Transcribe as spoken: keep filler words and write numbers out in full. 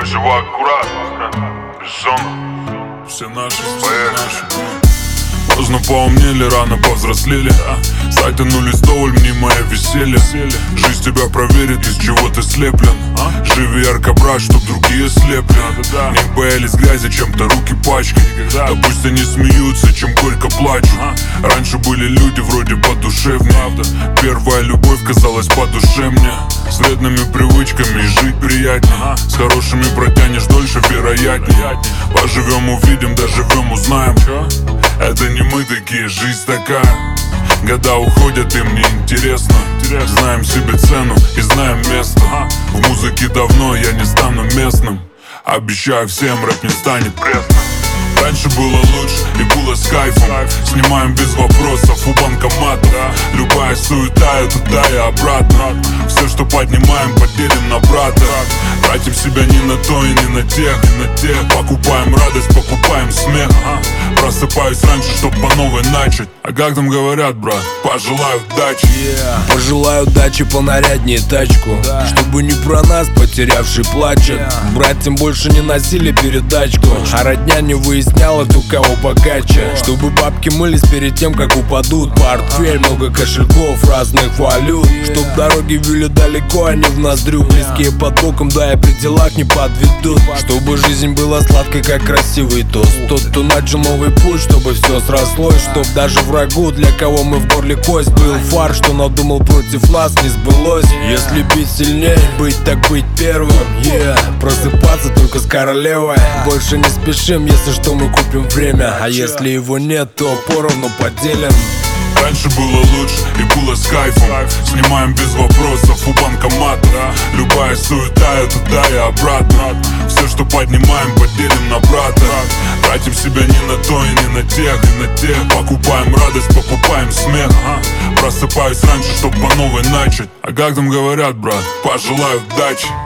Проживай аккуратно, бессонно. Все наши, все наши. Поздно поумнели, рано повзрослели, затянулись вдоволь мнимое веселье. Жизнь тебя проверит, из чего ты слеплен. Живи ярко, брат, чтоб другие слепли. Не боялись грязи, чем-то руки пачкать. Да пусть они смеются, чем горько плачут. Раньше были люди вроде подушевнее. Первая любовь казалась по душе мне. С вредными привычками жить приятнее. С хорошими протянешь дольше, вероятнее. Поживем, увидим, доживем, узнаем. Это не мы такие, жизнь такая. Года уходят, им не интересно. Знаем себе цену и знаем место. В музыке давно я не стану местным. Обещаю всем, рэп не станет пресным. Раньше было лучше и было с кайфом. Снимаем без вопросов у банкомата. Любая суета, я туда и обратно. Все, что поднимаем, поделим на брата. Тратим себя ни на то и ни на тех, ни на тех. Покупаем радость, покупаем смех. Просыпаюсь раньше, чтоб по новой начать. А как там говорят, брат, пожелаю удачи. yeah. Пожелаю удачи, понаряднее тачку, да. Чтобы не про нас потерявший плачет, yeah. Братьям больше не носили передачку, а родня не выясняла, кто кого богаче, yeah. Чтобы бабки мылись перед тем, как упадут. Портфель, много кошельков, разных валют, yeah. Чтоб дороги вели далеко, а не в ноздрю, yeah. Близкие под боком, да и при делах не подведут, yeah. Чтобы жизнь была сладкой, как красивый тост. Тот, кто начал новый путь, чтобы все срослось, yeah. Чтоб даже врагу, для кого мы в горле кость, был фар, что надумал против нас, не сбылось, yeah. Если бить сильнее, быть так быть первым, yeah. Просыпаться только с королевой, yeah. Больше не спешим, если что мы купим время, а если его нет, то поровну поделим. Раньше было лучше и было с кайфом. Снимаем без вопросов у банкомата. Любая суета, я туда и обратно. Все, что поднимаем, поделим на брата. Тратим себя ни на то и ни на тех, и на тех. Покупаем радость, покупаем смех. Просыпаюсь раньше, чтоб по новой начать. А как там говорят, брат, пожелаю удачи.